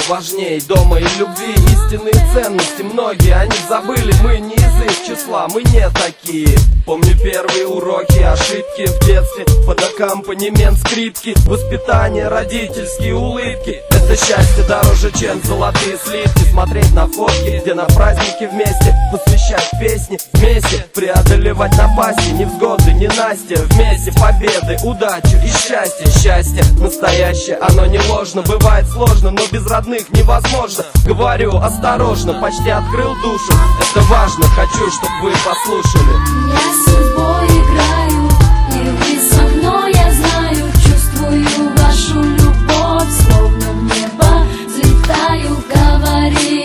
важнее дома и любви. Истинные ценности многие они забыли. Мы не из их числа, мы не такие. Помню первые уроки, ошибки в детстве, под аккомпанемент скрипки, воспитание, родительские улыбки. Это счастье дороже, чем золотые слитки. Смотреть на фотки, где на празднике вместе, посвящать песни вместе, преодолевать напасти, невзгоды, ненастья. Вместе победы, удачу и счастье. Счастье настоящее, оно не ложно. Бывает сложно, но без родных невозможно. Говорю осторожно, почти открыл душу. Это важно, хочу, чтобы вы послушали. Я с судьбой играю, и вы со мной, я знаю. Чувствую вашу любовь, словно в небо взлетаю, говори.